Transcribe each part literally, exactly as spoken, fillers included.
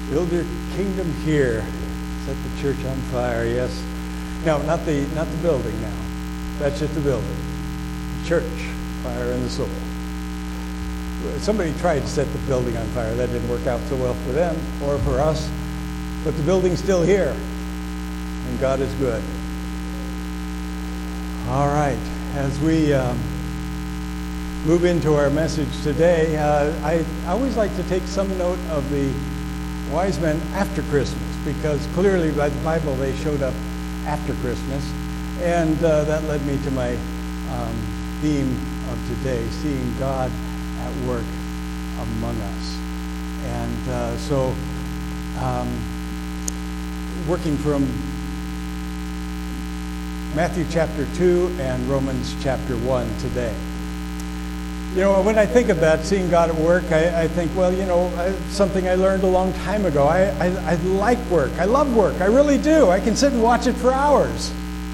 Build your kingdom here. Set the church on fire, yes. No, not the not the building now. That's just the building. Church, fire in the soul. Somebody tried to set the building on fire. That didn't work out so well for them or for us. But the building's still here. And God is good. All right. As we um, move into our message today, uh, I, I always like to take some note of the wise men after Christmas, because clearly by the Bible they showed up after Christmas. And uh, that led me to my um, theme of today, seeing God at work among us. And uh, so, um, working from Matthew chapter two and Romans chapter one today. You know, when I think of that, seeing God at work, I, I think, well, you know, I, something I learned a long time ago. I, I, I like work. I love work. I really do. I can sit and watch it for hours.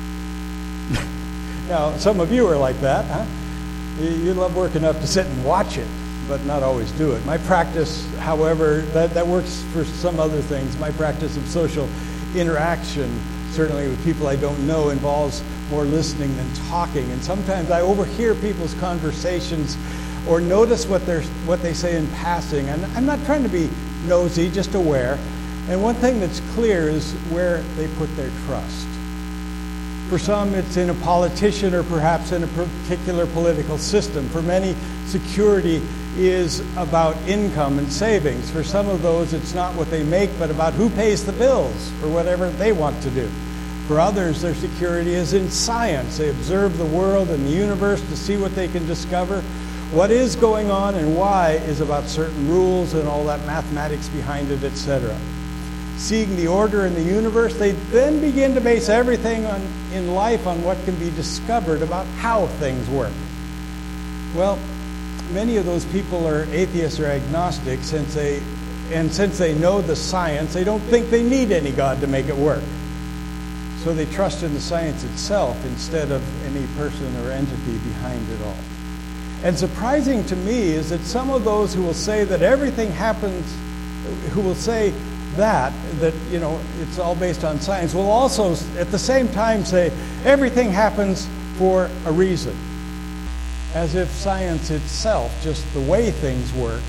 Now, some of you are like that, huh? You, you love work enough to sit and watch it, but not always do it. My practice, however, that, that works for some other things. My practice of social interaction, certainly with people I don't know, involves more listening than talking. And sometimes I overhear people's conversations or notice what they're what they say in passing. And I'm not trying to be nosy, just aware. And one thing that's clear is where they put their trust. For some, it's in a politician or perhaps in a particular political system. For many, security is about income and savings. For some of those, it's not what they make, but about who pays the bills for whatever they want to do. For others, their security is in science. They observe the world and the universe to see what they can discover. What is going on and why is about certain rules and all that mathematics behind it, et cetera. Seeing the order in the universe, they then begin to base everything on, in life on what can be discovered about how things work. Well, many of those people are atheists or agnostics, since they, and since they know the science, they don't think they need any God to make it work. So they trust in the science itself instead of any person or entity behind it all. And surprising to me is that some of those who will say that everything happens, who will say that, that, you know, it's all based on science, will also at the same time say everything happens for a reason. As if science itself, just the way things work,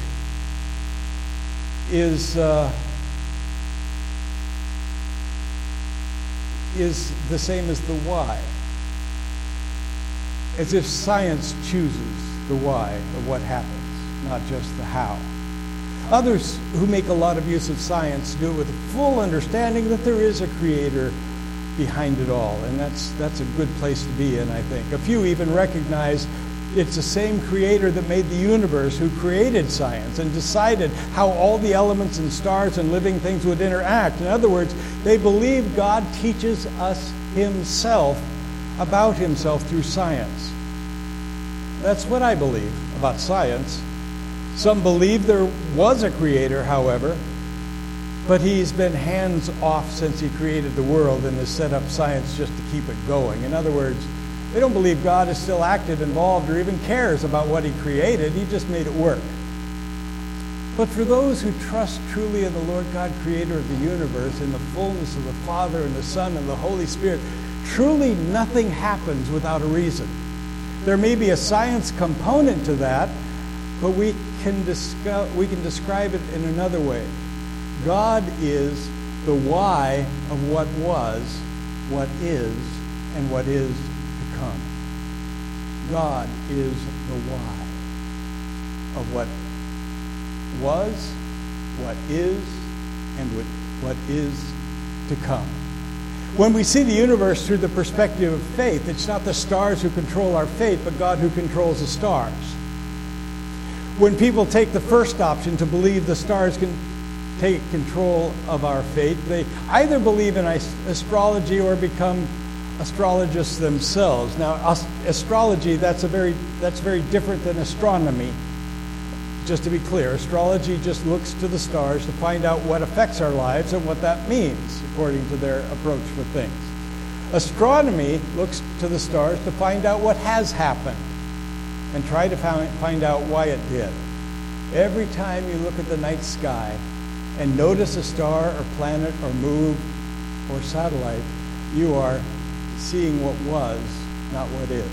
is uh, is the same as the why. As if science chooses the why of what happens, not just the how. Others who make a lot of use of science do it with a full understanding that there is a creator behind it all, and that's that's a good place to be in, I think. A few even recognize it's the same creator that made the universe who created science and decided how all the elements and stars and living things would interact. In other words, they believe God teaches us himself about himself through science. That's what I believe about science. Some believe there was a creator, however, but he's been hands off since he created the world and has set up science just to keep it going. In other words, they don't believe God is still active, involved, or even cares about what he created. He just made it work. But for those who trust truly in the Lord God, creator of the universe, in the fullness of the Father and the Son and the Holy Spirit, truly nothing happens without a reason. There may be a science component to that, but we can, discuss, we can describe it in another way. God is the why of what was, what is, and what is to come. God is the why of what was, what is, and what, what is to come. When we see the universe through the perspective of faith, it's not the stars who control our fate, but God who controls the stars. When people take the first option to believe the stars can take control of our fate, they either believe in astrology or become astrologists themselves. Now, astrology, that's a very that's very different than astronomy. Just to be clear, astrology just looks to the stars to find out what affects our lives and what that means, according to their approach for things. Astronomy looks to the stars to find out what has happened and try to find out why it did. Every time you look at the night sky, and notice a star or planet or move or satellite, you are seeing what was, not what is.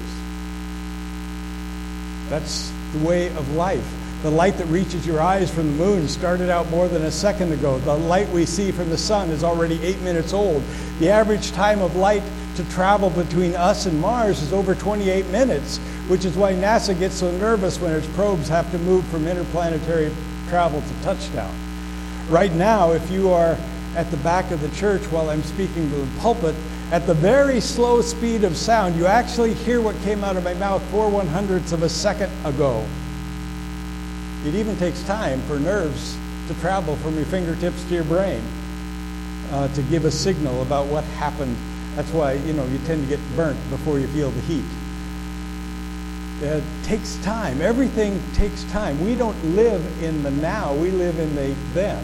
That's the way of life. The light that reaches your eyes from the moon started out more than a second ago. The light we see from the sun is already eight minutes old. The average time of light to travel between us and Mars is over twenty-eight minutes, which is why NASA gets so nervous when its probes have to move from interplanetary travel to touchdown. Right now, if you are at the back of the church while I'm speaking to the pulpit, at the very slow speed of sound, you actually hear what came out of my mouth four one hundredths of a second ago. It even takes time for nerves to travel from your fingertips to your brain uh, to give a signal about what happened. That's why, you know, you tend to get burnt before you feel the heat. It takes time. Everything takes time. We don't live in the now. We live in the then,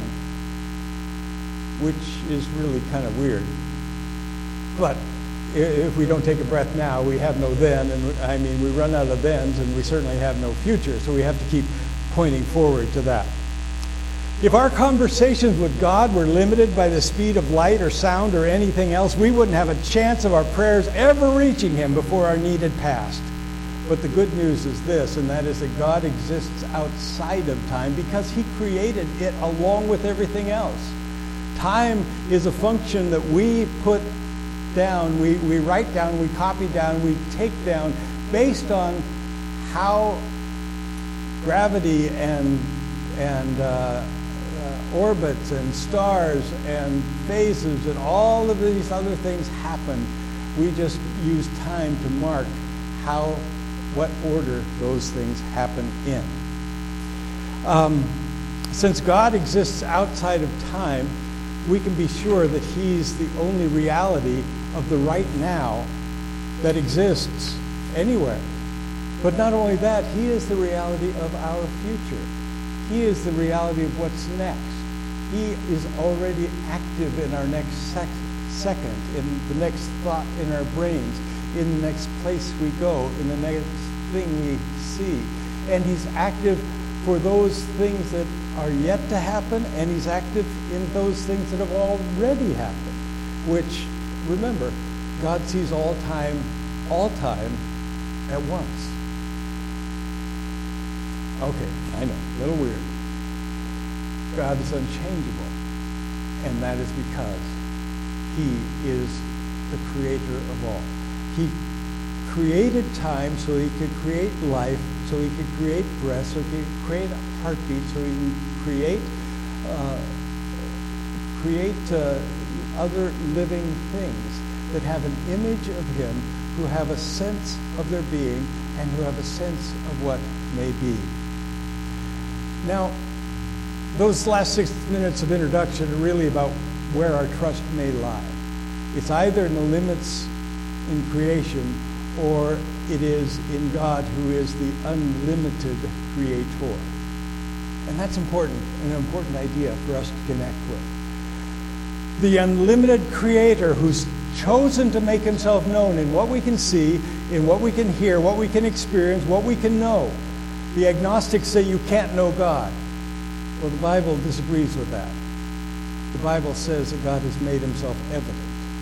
which is really kind of weird. But if we don't take a breath now, we have no then. And I mean, we run out of thens, and we certainly have no future. So we have to keep pointing forward to that. If our conversations with God were limited by the speed of light or sound or anything else, we wouldn't have a chance of our prayers ever reaching Him before our need had passed. But the good news is this, and that is that God exists outside of time because He created it along with everything else. Time is a function that we put down, we, we write down, we copy down, we take down based on how gravity and and uh, uh, orbits and stars and phases and all of these other things happen. We just use time to mark how, what order those things happen in. Um, since God exists outside of time, we can be sure that He's the only reality of the right now that exists anywhere. But not only that, He is the reality of our future. He is the reality of what's next. He is already active in our next sec- second, in the next thought in our brains, in the next place we go, in the next thing we see. And He's active for those things that are yet to happen, and He's active in those things that have already happened, which, remember, God sees all time, all time at once. Okay, I know, a little weird. God is unchangeable, and that is because He is the creator of all. He created time so He could create life, so He could create breath, so He could create a heartbeat, so He could create uh, create uh, other living things that have an image of Him, who have a sense of their being, and who have a sense of what may be. Now, those last six minutes of introduction are really about where our trust may lie. It's either in the limits in creation, or it is in God, who is the unlimited creator. And that's important, an important idea for us to connect with. The unlimited creator who's chosen to make Himself known in what we can see, in what we can hear, what we can experience, what we can know. The agnostics say you can't know God. Well, the Bible disagrees with that. The Bible says that God has made Himself evident.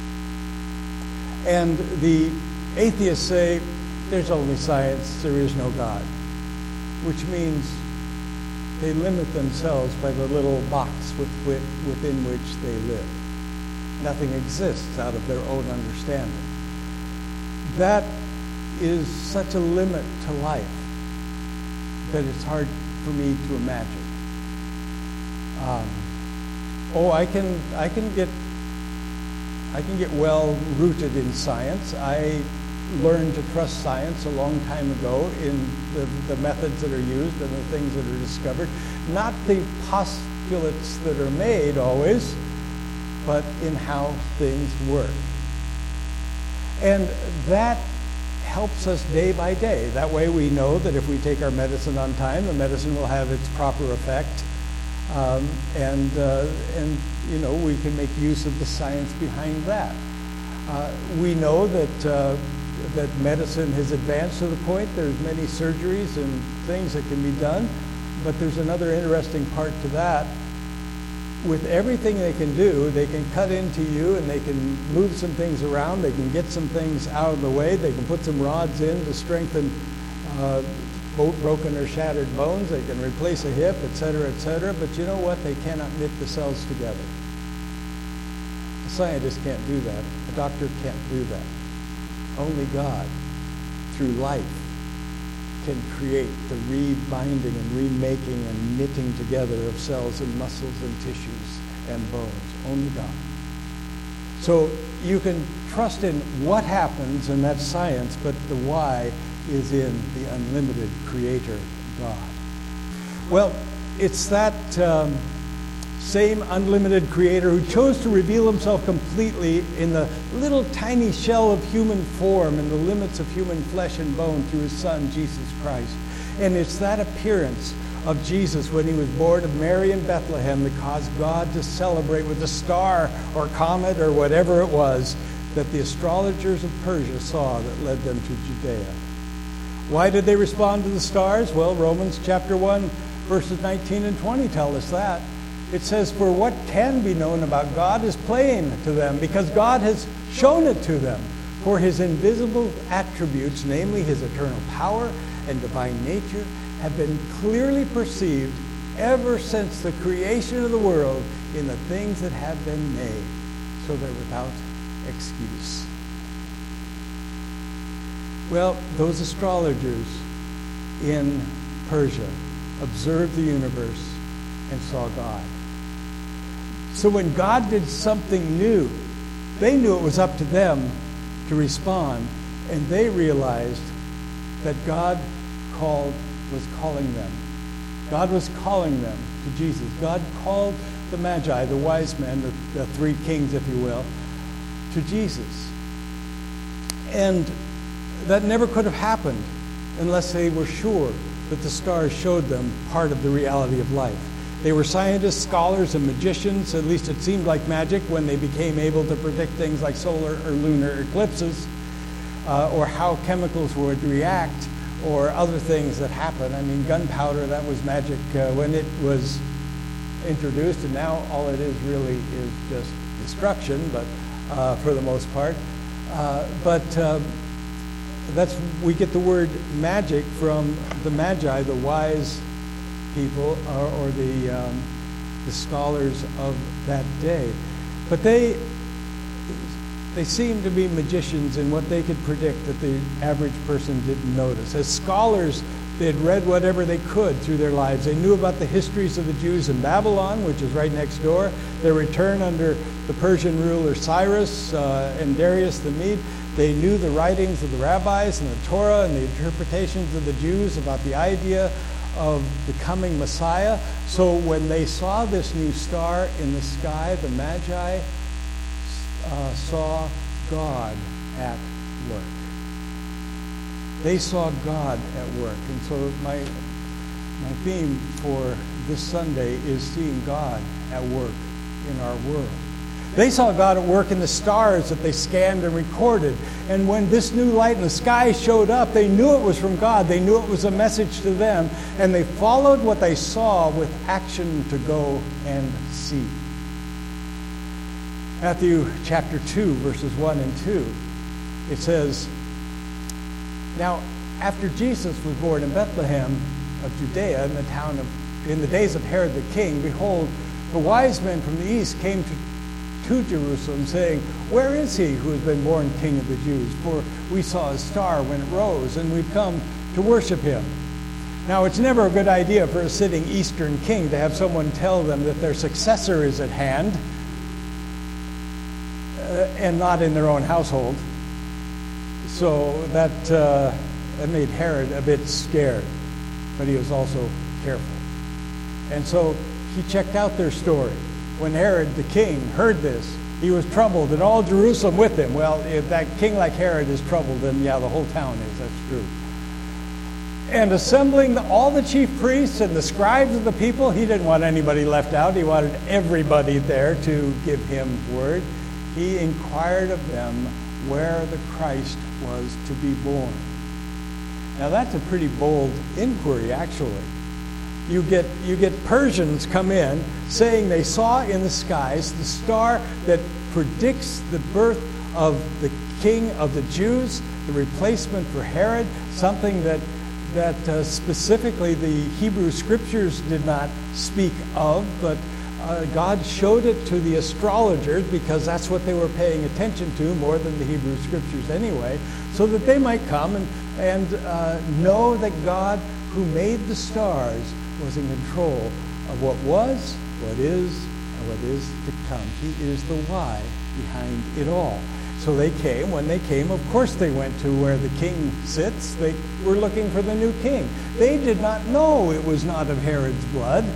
And the atheists say there's only science, there is no God, which means they limit themselves by the little box with, with, within which they live. Nothing exists out of their own understanding. That is such a limit to life that it's hard for me to imagine. Um, oh, I can, I can get, I can get well rooted in science. I learned to trust science a long time ago in the, the methods that are used and the things that are discovered, not the postulates that are made always, but in how things work. And that helps us day by day. That way we know that if we take our medicine on time, the medicine will have its proper effect. Um, and, uh, and, you know, we can make use of the science behind that. Uh, we know that, uh, that medicine has advanced to the point there's many surgeries and things that can be done, but there's another interesting part to that. with everything they can do, they can cut into you and they can move some things around. They can get some things out of the way. They can put some rods in to strengthen uh, broken or shattered bones. They can replace a hip, et cetera, et cetera. But you know what? They cannot knit the cells together. A scientist can't do that. A doctor can't do that. Only God, through life, can create the rebinding and remaking and knitting together of cells and muscles and tissues and bones. Only God. So you can trust in what happens, and that's science, but the why is in the unlimited creator God. Well, it's that um, same unlimited creator who chose to reveal himself completely in the little tiny shell of human form and the limits of human flesh and bone through his son, Jesus Christ. And it's that appearance of Jesus when he was born of Mary in Bethlehem that caused God to celebrate with a star or comet or whatever it was that the astrologers of Persia saw that led them to Judea. Why did they respond to the stars? Well, Romans chapter one, verses nineteen and twenty tell us that. It says, for what can be known about God is plain to them, because God has shown it to them. For his invisible attributes, namely his eternal power and divine nature, have been clearly perceived ever since the creation of the world in the things that have been made, so they're without excuse. Well, those astrologers in Persia observed the universe and saw God. So when God did something new, they knew it was up to them to respond, and they realized that God called was calling them. God was calling them to Jesus. God called the Magi, the wise men, the, the three kings, if you will, to Jesus. And that never could have happened unless they were sure that the stars showed them part of the reality of life. They were scientists, scholars, and magicians. At least it seemed like magic when they became able to predict things like solar or lunar eclipses, uh, or how chemicals would react, or other things that happen. I mean, gunpowder, that was magic uh, when it was introduced, and now all it is really is just destruction, but uh, for the most part. Uh, but uh, that's we get the word magic from the Magi, the wise people, or, or the um, the scholars of that day. But they they seemed to be magicians in what they could predict that the average person didn't notice. As scholars, they had read whatever they could through their lives. They knew about the histories of the Jews in Babylon, which is right next door, their return under the Persian ruler Cyrus uh, and Darius the Mede. They knew the writings of the rabbis and the Torah and the interpretations of the Jews about the idea of the coming Messiah. So when they saw this new star in the sky, the Magi uh, saw God at work. They saw God at work. And so my, my theme for this Sunday is seeing God at work in our world. They saw God at work in the stars that they scanned and recorded. And when this new light in the sky showed up, they knew it was from God. They knew it was a message to them. And they followed what they saw with action to go and see. Matthew chapter two, verses one and two. It says, now, after Jesus was born in Bethlehem of Judea, in the town of, in the days of Herod the king, behold, the wise men from the east came to to Jerusalem, saying, where is he who has been born King of the Jews? For we saw his star when it rose, and we've come to worship him. Now, it's never a good idea for a sitting Eastern king to have someone tell them that their successor is at hand, uh, and not in their own household. So that, uh, that made Herod a bit scared, but he was also careful. And so he checked out their story. When Herod the king heard this, he was troubled, and all Jerusalem with him. Well, if that king like Herod is troubled, then yeah, the whole town is. That's true. And assembling the, all the chief priests and the scribes of the people, he didn't want anybody left out. He wanted everybody there to give him word. He inquired of them where the Christ was to be born. Now that's a pretty bold inquiry, actually. you get you get Persians come in saying they saw in the skies the star that predicts the birth of the king of the Jews, the replacement for Herod, something that that uh, specifically the Hebrew scriptures did not speak of, but uh, God showed it to the astrologers because that's what they were paying attention to more than the Hebrew scriptures anyway, so that they might come and, and uh, know that God, who made the stars, was in control of what was, what is, and what is to come. He is the why behind it all. So they came. When they came, of course they went to where the king sits. They were looking for the new king. They did not know it was not of Herod's blood.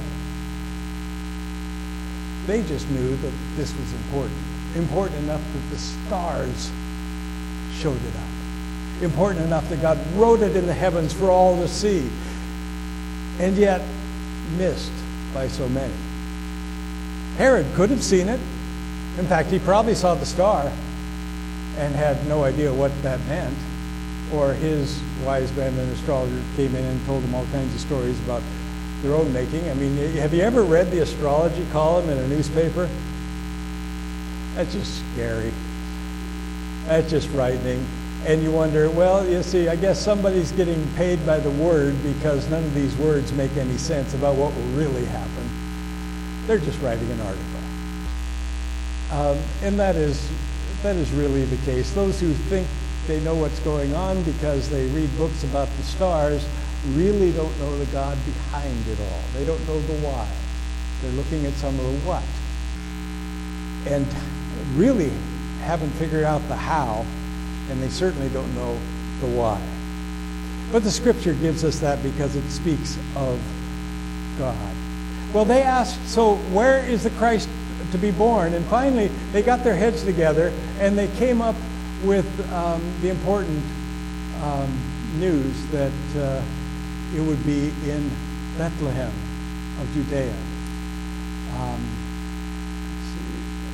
They just knew that this was important. Important enough that the stars showed it up. Important enough that God wrote it in the heavens for all to see. And yet, missed by so many. Herod could have seen it. In fact, he probably saw the star and had no idea what that meant. Or his wise men and astrologers came in and told him all kinds of stories about their own making. I mean, have you ever read the astrology column in a newspaper? That's just scary. That's just frightening. And you wonder, well, you see, I guess somebody's getting paid by the word because none of these words make any sense about what will really happen. They're just writing an article. Um, and that is that is really the case. Those who think they know what's going on because they read books about the stars really don't know the God behind it all. They don't know the why. They're looking at some of the what. And really haven't figured out the how, and they certainly don't know the why. But the scripture gives us that because it speaks of God. Well, they asked, so where is the Christ to be born? And finally, they got their heads together, and they came up with um, the important um, news that uh, it would be in Bethlehem of Judea. Um, let's see.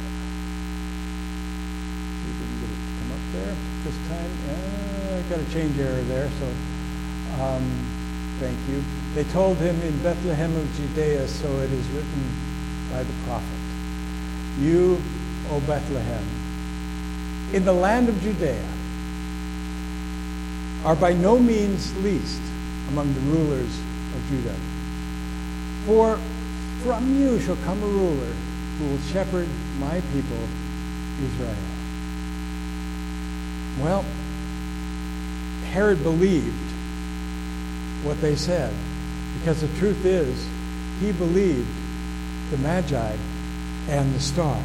See if we can get it to come up there this time. Uh, I got a change error there, so um, thank you. They told him in Bethlehem of Judea, so it is written by the prophet. You, O Bethlehem, in the land of Judea, are by no means least among the rulers of Judah. For from you shall come a ruler who will shepherd my people, Israel. Well, Herod believed what they said, because the truth is, he believed the Magi and the stars.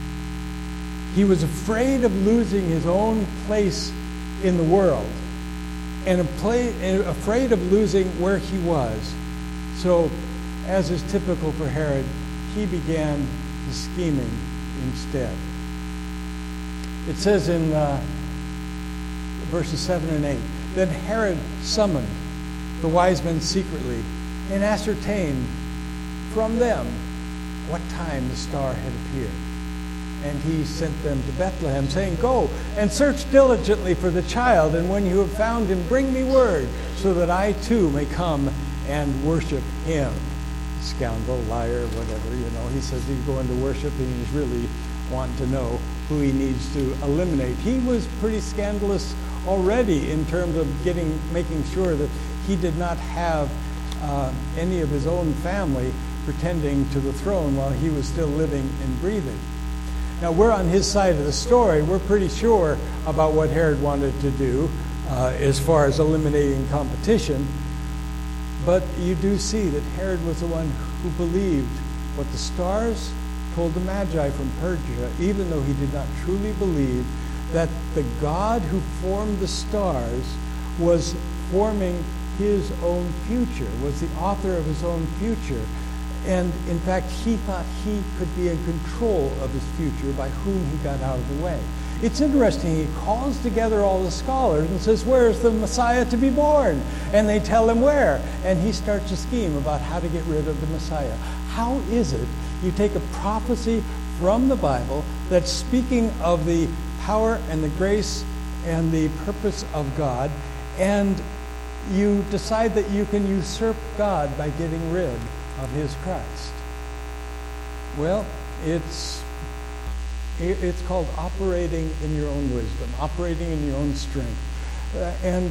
He was afraid of losing his own place in the world and afraid of losing where he was. So, as is typical for Herod, he began the scheming instead. It says in uh, verses seven and eight, then Herod summoned the wise men secretly and ascertained from them what time the star had appeared. And he sent them to Bethlehem, saying, go and search diligently for the child, and when you have found him, bring me word, so that I too may come and worship him. Scoundrel, liar, whatever, you know. He says he's going to worship, and he's really wanting to know who he needs to eliminate. He was pretty scandalous already in terms of getting, making sure that he did not have uh, any of his own family pretending to the throne while he was still living and breathing. Now, we're on his side of the story. We're pretty sure about what Herod wanted to do uh, as far as eliminating competition. But you do see that Herod was the one who believed what the stars told the Magi from Persia, even though he did not truly believe that the God who formed the stars was forming his own future, was the author of his own future. And in fact, he thought he could be in control of his future by whom he got out of the way. It's interesting, he calls together all the scholars and says, where is the Messiah to be born? And they tell him where. And he starts a scheme about how to get rid of the Messiah. How is it you take a prophecy from the Bible that's speaking of the power and the grace and the purpose of God, and you decide that you can usurp God by getting rid of his Christ. Well, it's it's called operating in your own wisdom, operating in your own strength. Uh, and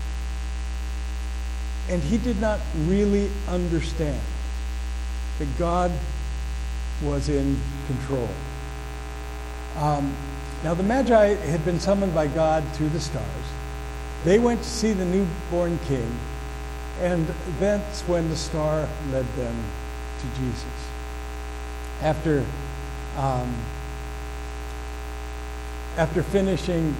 and he did not really understand that God was in control. Um, now the Magi had been summoned by God through the stars. They went to see the newborn king, and that's when the star led them to Jesus. After, um, after finishing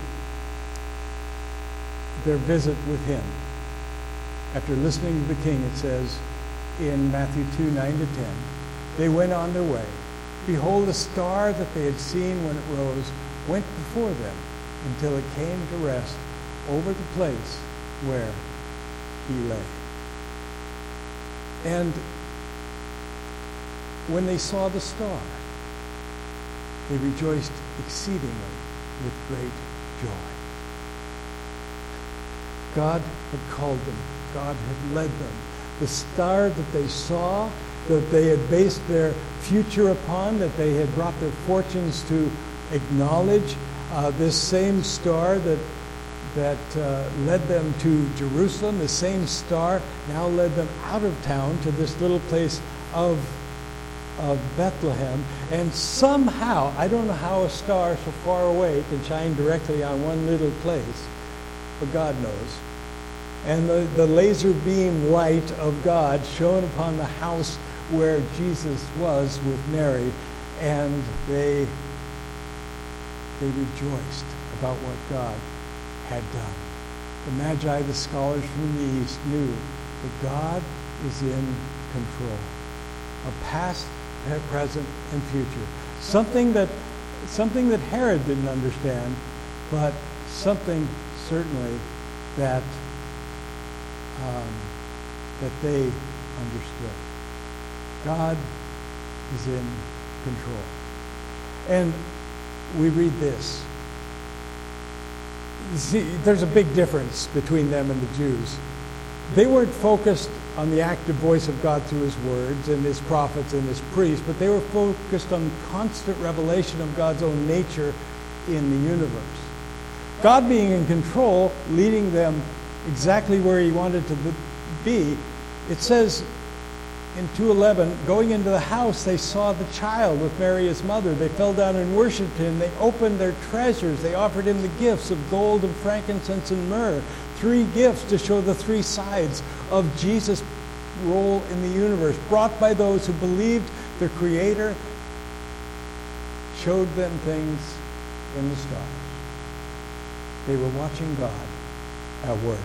their visit with him, after listening to the king, it says in Matthew two, nine to ten, they went on their way. Behold, the star that they had seen when it rose went before them until it came to rest over the place where he lay. And when they saw the star, they rejoiced exceedingly with great joy. God had called them. God had led them. The star that they saw, that they had based their future upon, that they had brought their fortunes to acknowledge, uh, this same star that that uh, led them to Jerusalem, the same star now led them out of town to this little place of, of Bethlehem. And somehow, I don't know how a star so far away can shine directly on one little place, but God knows. And the, the laser beam light of God shone upon the house where Jesus was with Mary, and they, they rejoiced about what God had done. The Magi, the scholars from the East, knew that God is in control of past, present, and future. Something that, something that Herod didn't understand, but something certainly that um, that they understood. God is in control. And we read this. See, there's a big difference between them and the Jews. They weren't focused on the active voice of God through his words and his prophets and his priests, but they were focused on constant revelation of God's own nature in the universe. God being in control, leading them exactly where he wanted to be. It says in two eleven, going into the house, they saw the child with Mary his mother. They fell down and worshipped him. They opened their treasures. They offered him the gifts of gold and frankincense and myrrh. Three gifts to show the three sides of Jesus' role in the universe, brought by those who believed their Creator showed them things in the stars. They were watching God at work.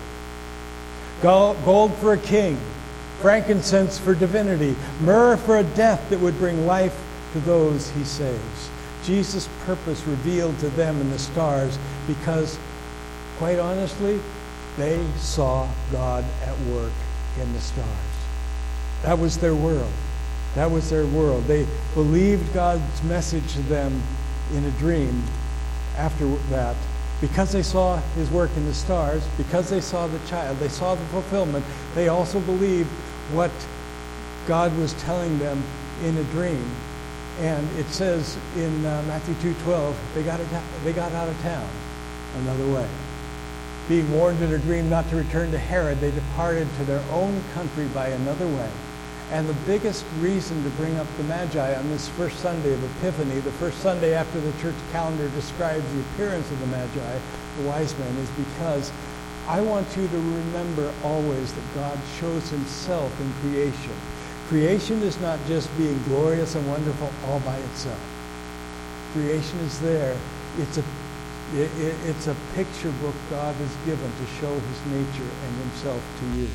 Gold for a king, frankincense for divinity, myrrh for a death that would bring life to those he saves. Jesus' purpose revealed to them in the stars because, quite honestly, they saw God at work in the stars. That was their world. That was their world. They believed God's message to them in a dream after that. Because they saw his work in the stars, because they saw the child, they saw the fulfillment, they also believed what God was telling them in a dream. And it says in uh, Matthew two twelve, they got, it, they got out of town another way. Being warned in a dream not to return to Herod, they departed to their own country by another way. And the biggest reason to bring up the Magi on this first Sunday of Epiphany, the first Sunday after the church calendar describes the appearance of the Magi, the wise men, is because I want you to remember always that God shows himself in creation. Creation is not just being glorious and wonderful all by itself. Creation is there. It's a, it, it's a picture book God has given to show his nature and himself to you.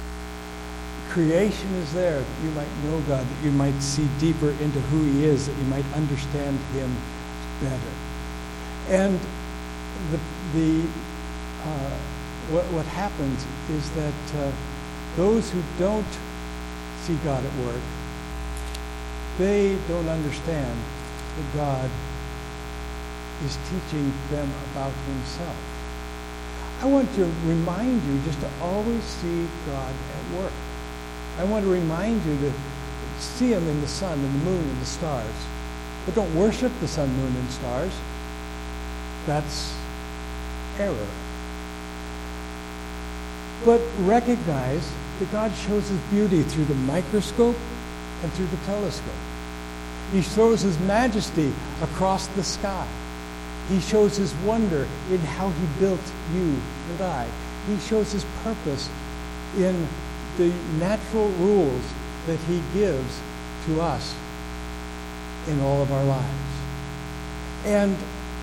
Creation is there that you might know God, that you might see deeper into who he is, that you might understand him better. And the the uh, what what happens is that uh, those who don't see God at work, they don't understand that God is teaching them about himself. I want to remind you just to always see God at work. I want to remind you to see him in the sun and the moon and the stars. But don't worship the sun, moon, and stars. That's error. But recognize that God shows his beauty through the microscope and through the telescope. He shows his majesty across the sky. He shows his wonder in how he built you and I. He shows his purpose in the natural rules that he gives to us in all of our lives. And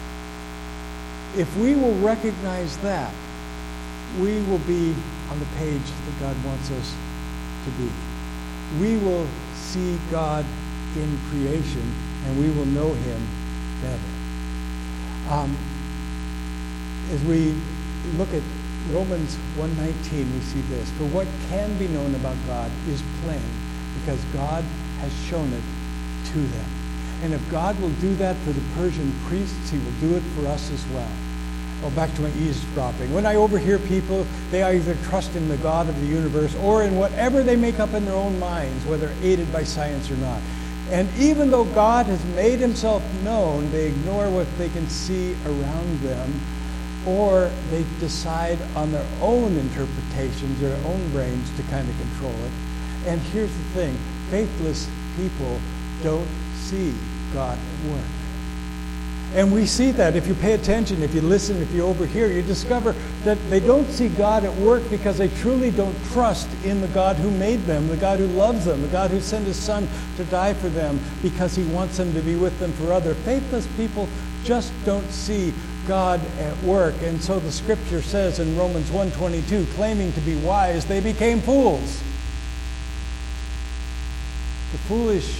if we will recognize that, we will be on the page that God wants us to be. We will see God in creation, and we will know him better. Um, as we look at Romans one nineteen, we see this. For what can be known about God is plain, because God has shown it to them. And if God will do that for the Persian priests, he will do it for us as well. Well, back to my eavesdropping. When I overhear people, they either trust in the God of the universe or in whatever they make up in their own minds, whether aided by science or not. And even though God has made himself known, they ignore what they can see around them, or they decide on their own interpretations, their own brains to kind of control it. And here's the thing, faithless people don't see God at work. And we see that if you pay attention, if you listen, if you overhear, you discover that they don't see God at work because they truly don't trust in the God who made them, the God who loves them, the God who sent his son to die for them because he wants them to be with them forever. Faithless people just don't see God at work. And so the scripture says in Romans one twenty-two, claiming to be wise, they became fools. The foolishness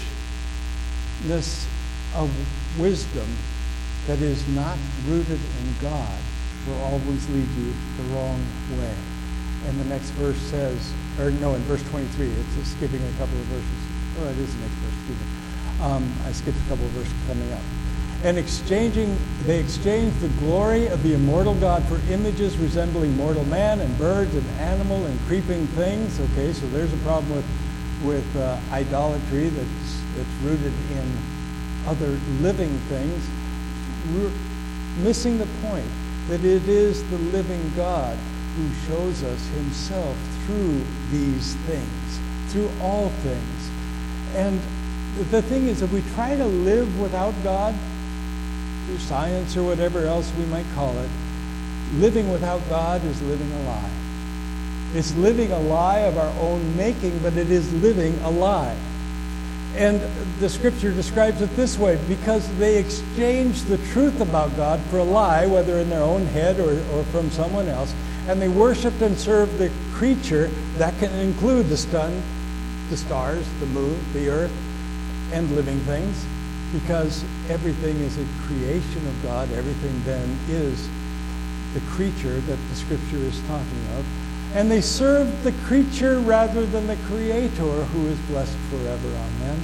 of wisdom that is not rooted in God will always lead you the wrong way. And the next verse says, or no, in verse twenty-three, it's just skipping a couple of verses. Oh, it is the next verse, excuse me. Um, I skipped a couple of verses coming up. And exchanging, they exchanged the glory of the immortal God for images resembling mortal man and birds and animal and creeping things. Okay, so there's a problem with, with uh, idolatry that's, that's rooted in other living things. We're missing the point that it is the living God who shows us himself through these things, through all things. And the thing is, if we try to live without God, through science or whatever else we might call it, living without God is living a lie. It's living a lie of our own making, but it is living a lie. And the scripture describes it this way, because they exchanged the truth about God for a lie, whether in their own head or, or from someone else, and they worshiped and served the creature. That can include the sun, the stars, the moon, the earth, and living things, because everything is a creation of God. Everything then is the creature that the scripture is talking of. And they served the creature rather than the Creator, who is blessed forever. Amen.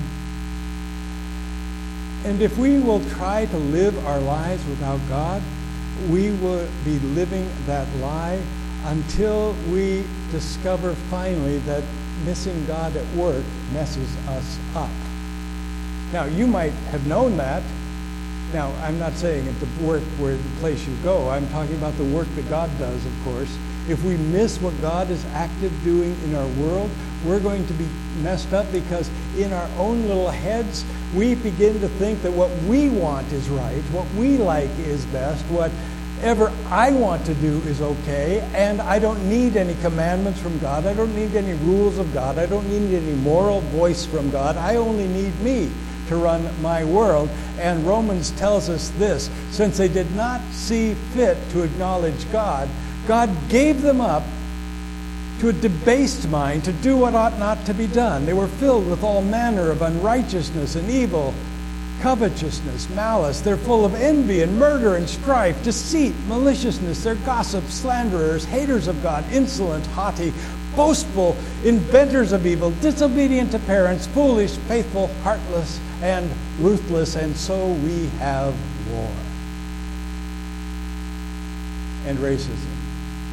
And if we will try to live our lives without God, we will be living that lie until we discover finally that missing God at work messes us up. Now, you might have known that. Now, I'm not saying at the work where the place you go. I'm talking about the work that God does, of course. If we miss what God is active doing in our world, we're going to be messed up, because in our own little heads, we begin to think that what we want is right, what we like is best, whatever I want to do is okay, and I don't need any commandments from God. I don't need any rules of God. I don't need any moral voice from God. I only need me to run my world. And Romans tells us this: since they did not see fit to acknowledge God, God gave them up to a debased mind to do what ought not to be done. They were filled with all manner of unrighteousness and evil, covetousness, malice. They're full of envy and murder and strife, deceit, maliciousness. They're gossips, slanderers, haters of God, insolent, haughty, boastful, inventors of evil, disobedient to parents, foolish, faithful, heartless, and ruthless. And so we have war and racism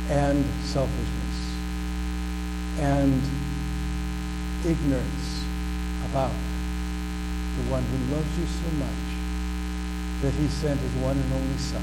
and selfishness and ignorance about the one who loves you so much that he sent his one and only Son,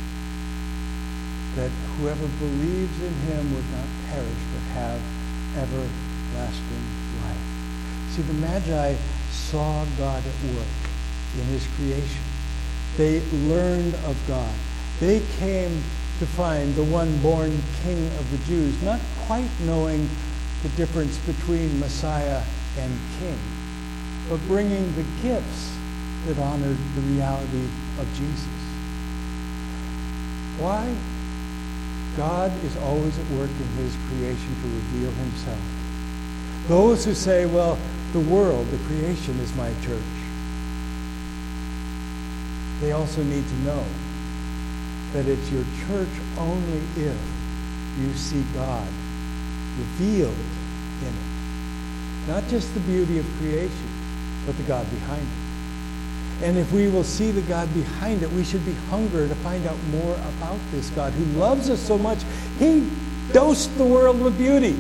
that whoever believes in him would not perish but have everlasting life. See, the Magi saw God at work in his creation. They learned of God. They came to find the one born King of the Jews, not quite knowing the difference between Messiah and King, but bringing the gifts that honored the reality of Jesus. Why? God is always at work in his creation to reveal himself. Those who say, well, the world, the creation is my church, they also need to know that it's your church only if you see God revealed in it. Not just the beauty of creation, but the God behind it. And if we will see the God behind it, we should be hungry to find out more about this God who loves us so much. He dosed the world with beauty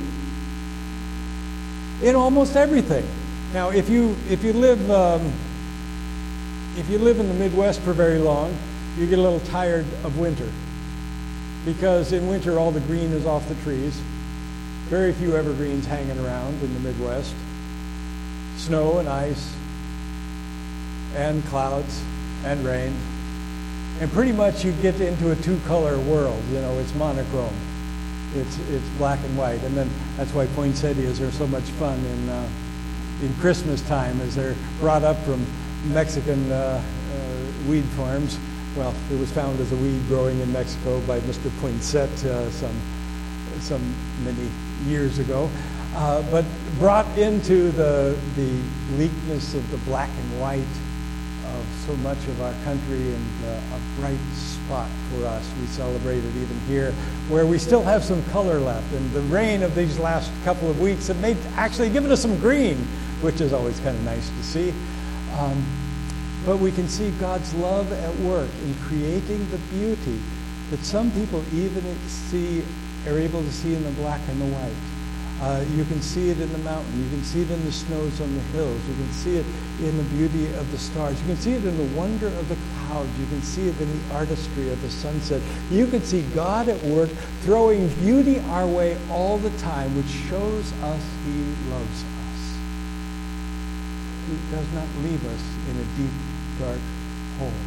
in almost everything. Now, if you if you live um, if you live in the Midwest for very long, you get a little tired of winter, because in winter all the green is off the trees. Very few evergreens hanging around in the Midwest. Snow and ice and clouds and rain. And pretty much you get into a two-color world. You know, it's monochrome. It's it's black and white. And then that's why poinsettias are so much fun in uh, in Christmas time, as they're brought up from Mexican uh, uh, weed farms. Well, it was found as a weed growing in Mexico by Mister Poinsett uh, some some many years ago, uh, but brought into the the bleakness of the black and white of so much of our country, and uh, a bright spot for us. We celebrate it even here, where we still have some color left, and the rain of these last couple of weeks have made actually given us some green, which is always kind of nice to see. Um, But we can see God's love at work in creating the beauty that some people even see, are able to see in the black and the white. Uh, you can see it in the mountain. You can see it in the snows on the hills. You can see it in the beauty of the stars. You can see it in the wonder of the clouds. You can see it in the artistry of the sunset. You can see God at work throwing beauty our way all the time, which shows us he loves us. He does not leave us in a deep, dark hole.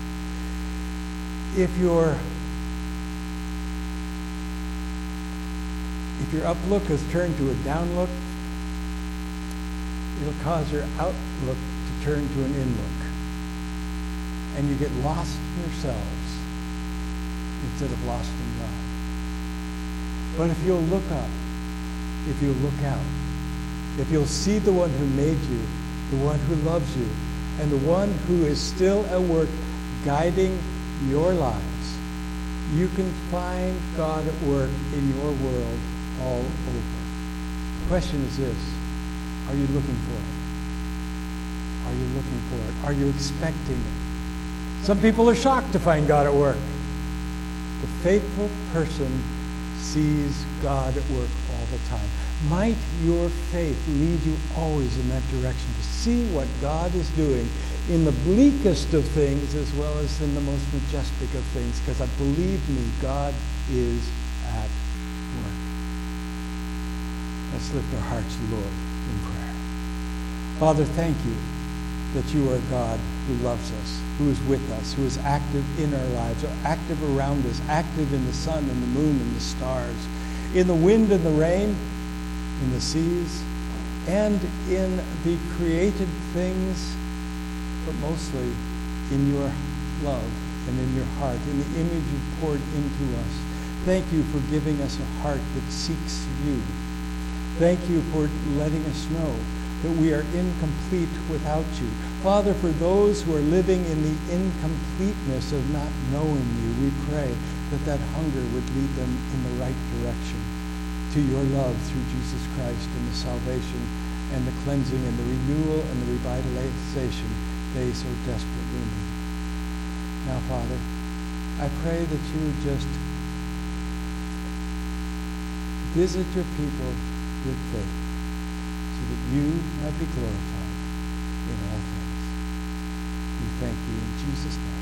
If your if your uplook is turned to a downlook, it'll cause your outlook to turn to an inlook, and you get lost in yourselves instead of lost in God. But if you'll look up, if you'll look out, if you'll see the one who made you, the one who loves you, and the one who is still at work guiding your lives, you can find God at work in your world all over. The question is this: are you looking for it? Are you looking for it? Are you expecting it? Some people are shocked to find God at work. The faithful person sees God at work all the time. Might your faith lead you always in that direction, to see what God is doing in the bleakest of things as well as in the most majestic of things, because I believe me, God is at work. Let's lift our hearts to the Lord in prayer. Father, thank you that you are God who loves us, who is with us, who is active in our lives, or active around us, active in the sun and the moon and the stars, in the wind and the rain, in the seas, and in the created things, but mostly in your love and in your heart, in the image you poured into us. Thank you for giving us a heart that seeks you. Thank you for letting us know that we are incomplete without you. Father, for those who are living in the incompleteness of not knowing you, we pray that that hunger would lead them in the right direction to your love through Jesus Christ, and the salvation and the cleansing and the renewal and the revitalization they so desperately need. Now, Father, I pray that you would just visit your people with faith, so that you might be glorified in all things. We thank you in Jesus' name.